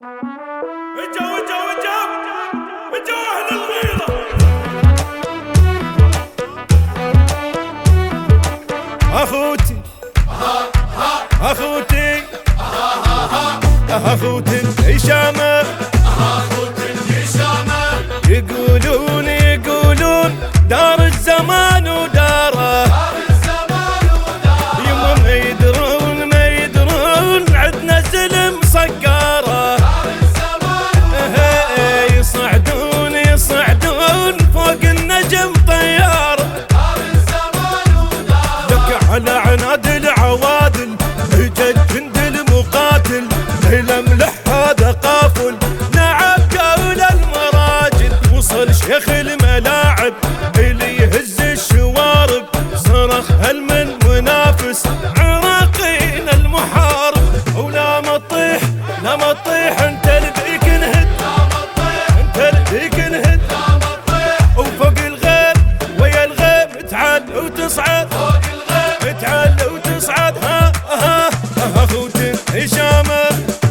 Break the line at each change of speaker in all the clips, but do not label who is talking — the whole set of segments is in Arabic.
اجوا اجوا اجوا اجوا اهل الغيرة. اخوتي اخوتي اخوتي هشامة يقولون دار الزمان وداره، يما ما يدرون عدنا زلم صقاره، يصعدون فوق النجم طياره، لك على عناد العوادل اجت جند المقاتل، لملح هذا قافل نعم كامل المراجل، وصل شيخ الملاعب اللي يهز الشوارب، صرخ هل من منافس عراقينا المحارب، ولا ما تطيح لا ما تطيح انت اللي بيك نهد، انت اللي بيك نهد، وفوق الغيب ويا الغيب تعال وتصعد، تعال وتصعد. ها ها اخوتي هشامة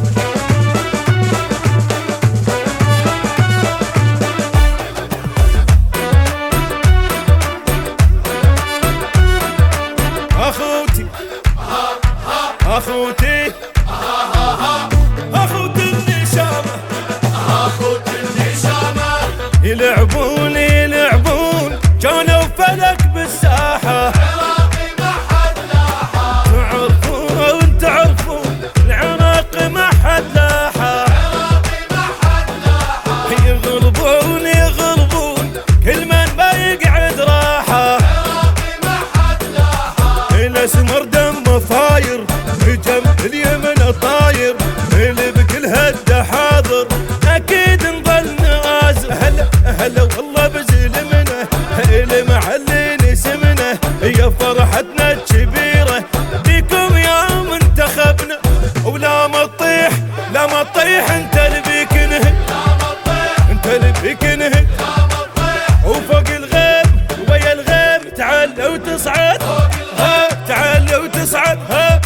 اخوتي اخوتي اخوتي النشامة، اخوتي النشامة يلعبون كانوا فلك بالساحة، عراقي ما حد لاحة، تعرفون العراق ما حد لاحة، عراقي ما حد لاحة، يغلبون كل من ما يقعد راحة، عراقي ما حد لاحة، الاسمر دمه فاير جنب اليمن طاير، اللي بكل هده حاضر اكيد نظل نغازر، هلا والله بزلمنا اللي معلن اسمنا، يا فرحتنا الكبيره بيكم يا منتخبنا، ولا ما تطيح لا ما تطيح انت اللي بيك نهد، انت اللي بيك نهد، وفوق الغيب ويا الغيب تعال وتصعد، ها تعال وتصعد. ها